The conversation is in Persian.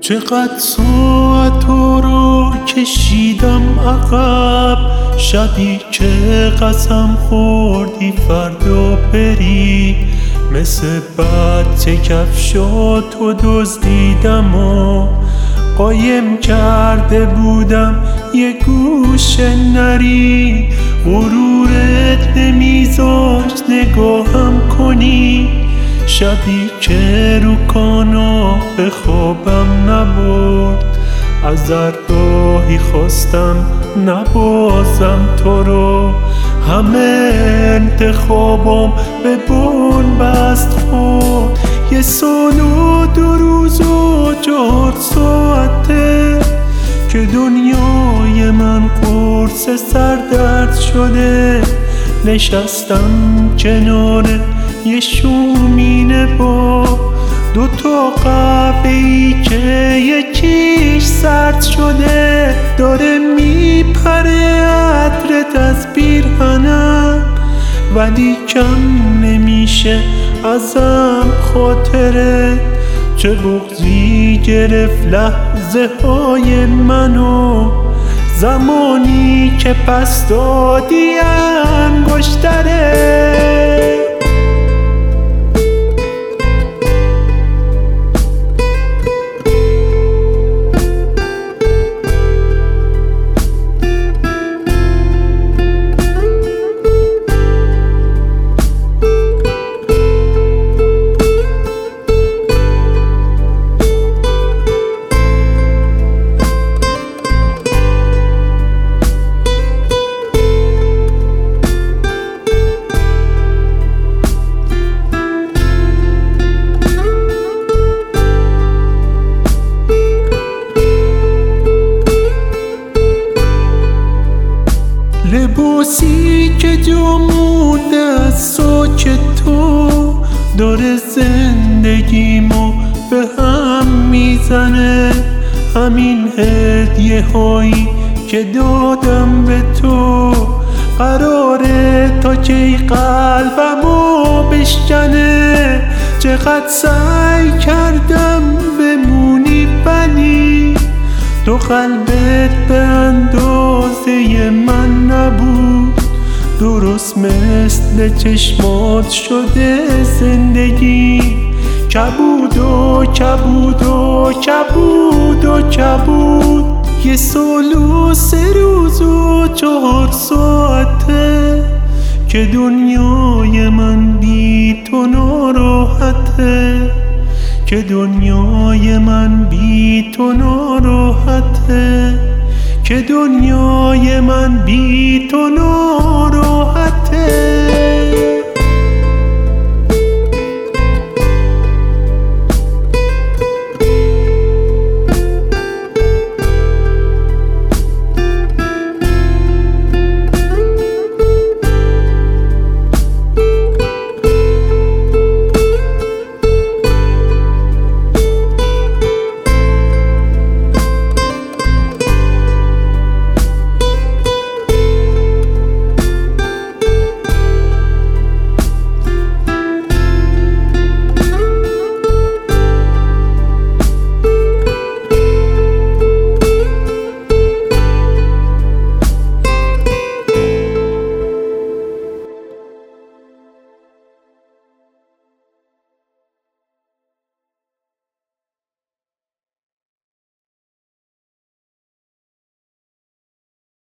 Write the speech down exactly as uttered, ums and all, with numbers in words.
چقدر ساعت رو کشیدم عقب، شبی که قسم خوردی فردا بری، مثل بچه کفشاتو دزدیدم و قایم کرده بودم یه گوشه نری. غرورت نمیذاشت نگاهم کنی، شبی که رو کانا به خوابم نبرد. از راهی خواستم نبازم تو رو، همه انتخابم به بون بست خورد. یه سال و دو روز و چهار ساعته که دنیای من قرص سردرد شده. نشستم کنار یه شومینه با دو تا قهوه‌ای که یکیش سرد شده. داره میپره عطرت از پیرهنم، ولی کم نمیشه ازم خاطره. چه بغضی گرفت لحظه های منو، زمانی که پس دادی انگشتره. لباسی که جا مونده از ساک تو داره زندگیمو به هم میزنه. همین هدیه هایی که دادم به تو قراره تا کی قلبمو بشکنه. چقدر سعی کردم بمونی ولی تو قلبت به اندازه من نبود. درست مثل چشمات شده زندگی، کبود و کبود و کبود و کبود. یه سال و سه روز و چهار ساعته که دنیای من بی تو ناراحته، که دنیای من بی تو ناراحته، که دنیای من بی تو ناراحته.